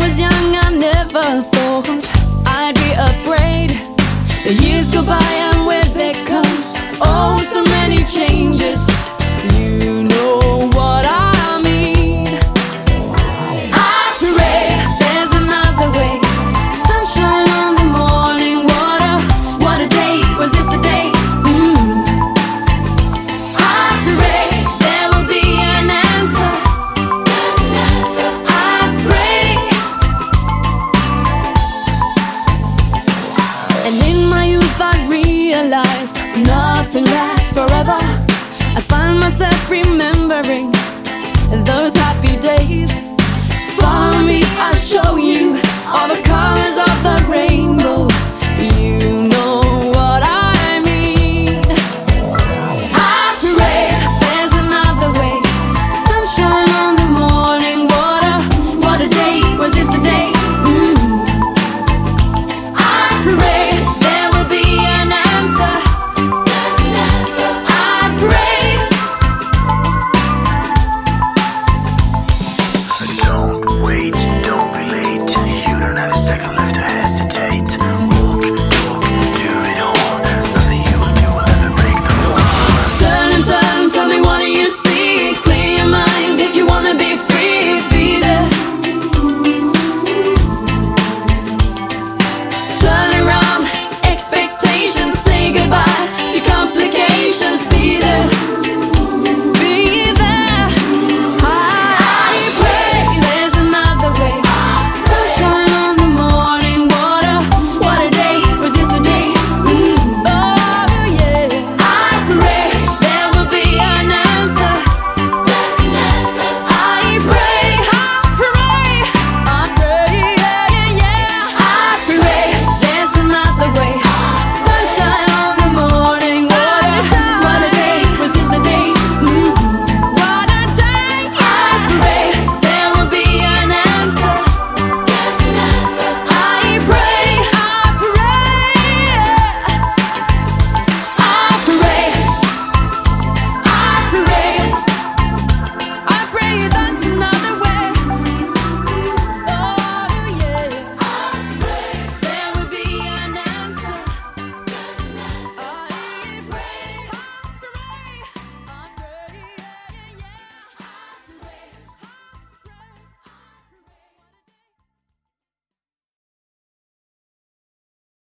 was young, I never thought I'd be afraid. The years go by and with it comes oh so many changes. You know what I mean. I pray there's another way. Sunshine on the morning water. What a day, was this the day? I pray there will be an answer. There's an answer. I pray. And in my youth I realized nothing lasts forever. I find myself remembering those happy days. Far